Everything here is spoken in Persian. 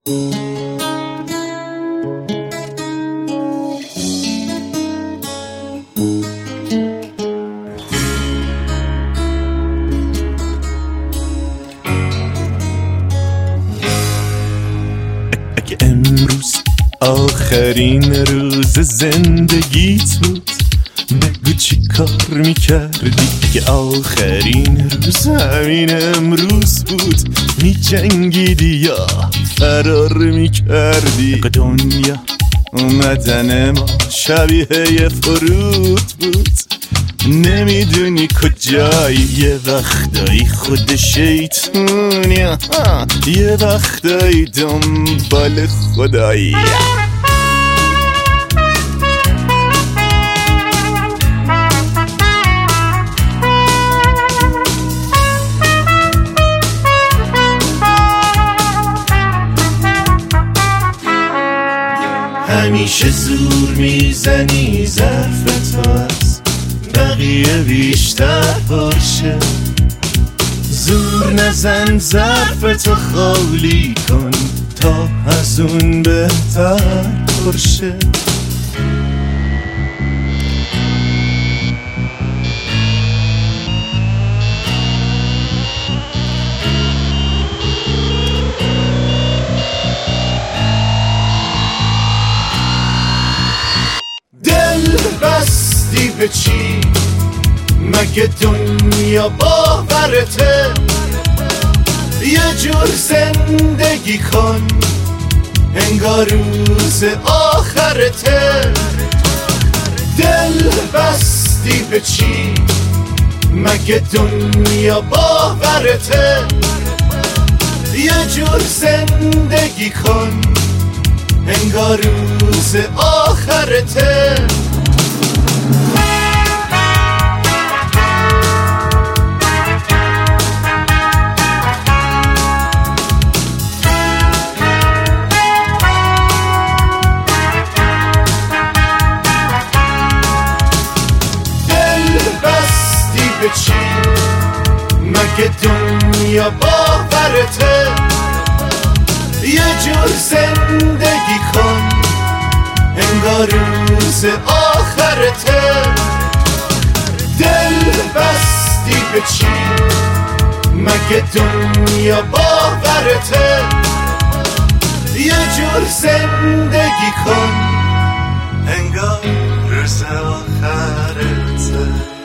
اگه امروز آخرین روز زندگیت بود بگو چی کار میکردی؟ اگه آخرین روز همین امروز بود میجنگیدی یا فرار میکردی؟ اگه دنیا اومدن ما شبیه یه فرود بود نمیدونی کجایی، یه وقتایی خود شیطونی، یه وقتایی دنبال خدایی. همیشه زور میزنی ظرف تو از بقیه بیشتر باشه، زور نزن ظرف تو خالی کن تا از اون بهتر باشه. بستی به چی؟ مگه دنیا باورته؟ یه جور زندگی کن انگار روز آخرته. دل بستی به چی؟ مگه دنیا باورته؟ یه جور زندگی کن انگار روز آخرته. به چی؟ مگه دنیا باورته؟ یه جور زندگی کن انگار روز آخرته. دل بستی به چی؟ مگه دنیا باورته؟ یه جور زندگی کن انگار روز آخرته.